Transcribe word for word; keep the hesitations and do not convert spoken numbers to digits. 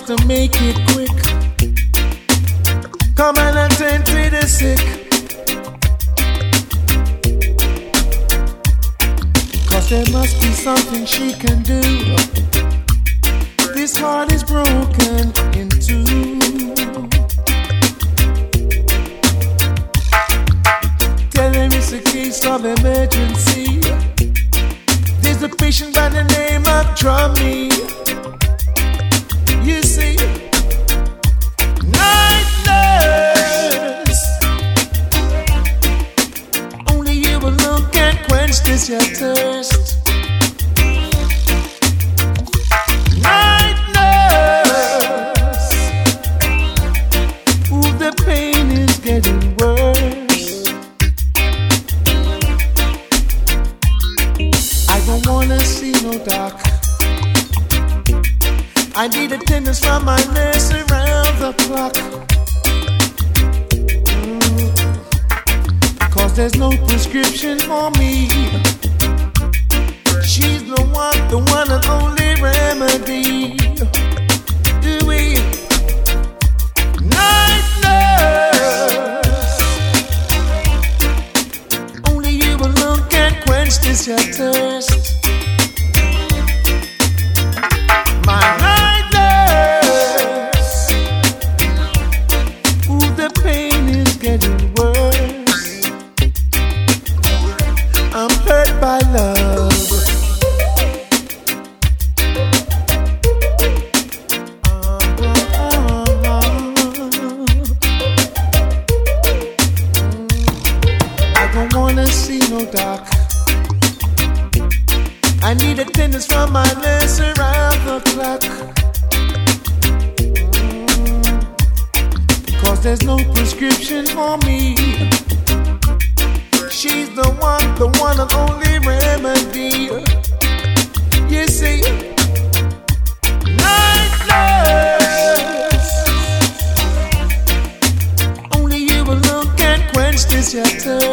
just to make it quick. Come and attend to the sick. Cause there must be something she can do. This heart is broken in two. Tell them it's a case of emergency. There's a patient by the name of Drummy. You see, night nurse, only you alone can quench this your thirst. Night nurse, ooh, the pain is getting worse. I don't wanna see no doc. I need attendance from my nurse around the clock. Mm. Cause there's no prescription for me. She's the one, the one and only remedy. Do we? Night nurse, only you alone can quench this your thirst. My night nurse, ooh, the pain is getting worse. I'm hurt by love. I don't wanna see no doc. I need attendance from my nurse around the clock. Mm. Cause there's no prescription for me. She's the one, the one and only remedy. You see, night nurse, only you alone can quench this your thirst.